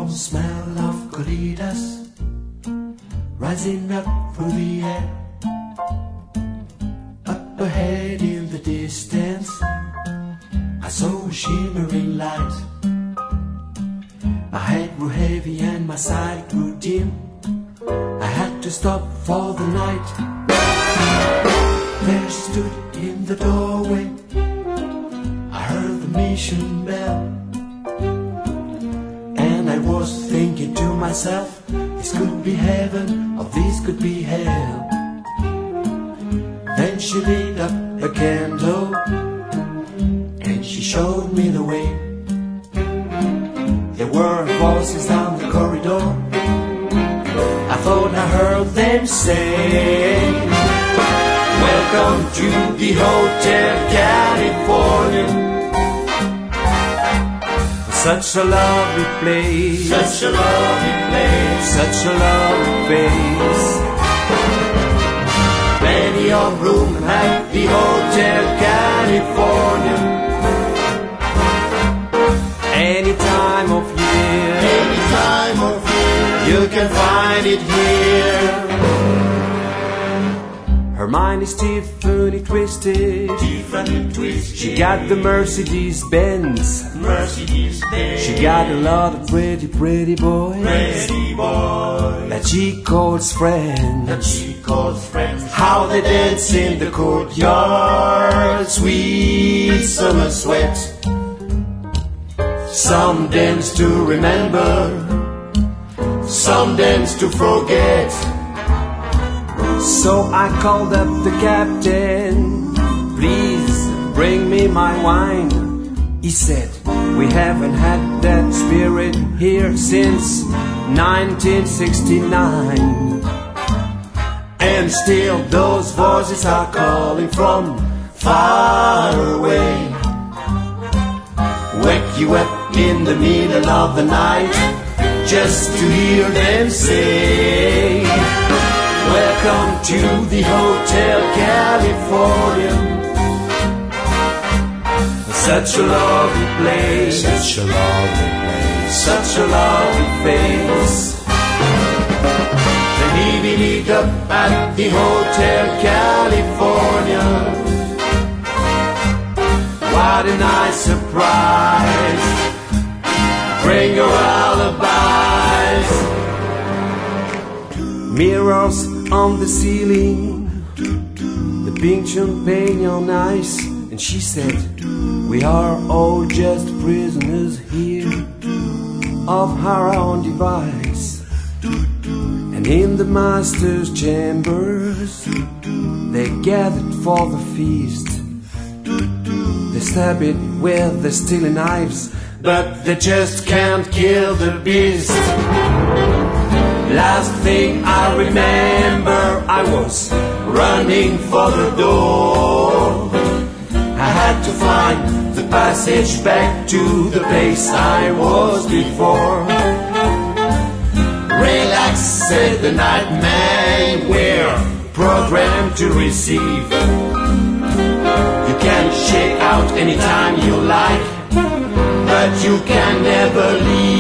warm smell of corridas rising up through the air. Up ahead in the distance, I saw a shimmering light. My head grew heavy and my sight grew dim. I had to stop for the night. There stood in the doorway, I heard the mission bell, and I was thinking to myself, this could be heaven or this could be hell. Then she lit up a candle and she showed me the way. There were voices down the corridor, I thought I heard them say, welcome to the Hotel California. Such a lovely place, such a lovely place, such a lovely face. Plenty of room at the Hotel California. Any time of year, any time of year, you can find it here. Her mind is Tiffany twisted. She got the Mercedes-Benz. She got a lot of pretty boys that she calls friends. How they dance in the courtyard, sweet summer sweat. Some dance to remember, some dance to forget. So I called up the captain, please bring me my wine. He said, we haven't had that spirit here since 1969. And still those voices are calling from far away. Wake you up in the middle of the night just to hear them say, welcome to the Hotel California. Such a lovely place, such a lovely place, such a lovely face. Then he lit up at the Hotel California. What a nice surprise. Bring your alibis. Mirrors on the ceiling, the pink champagne on ice. And she said, we are all just prisoners here of our own device. And in the master's chambers, they gathered for the feast. They stab it with their stealing knives, but they just can't kill the beast. Last thing I remember, I was running for the door. I had to find the passage back to the place I was before. Relax, said the nightman, we're programmed to receive. You can shake out anytime you like, but you can never leave.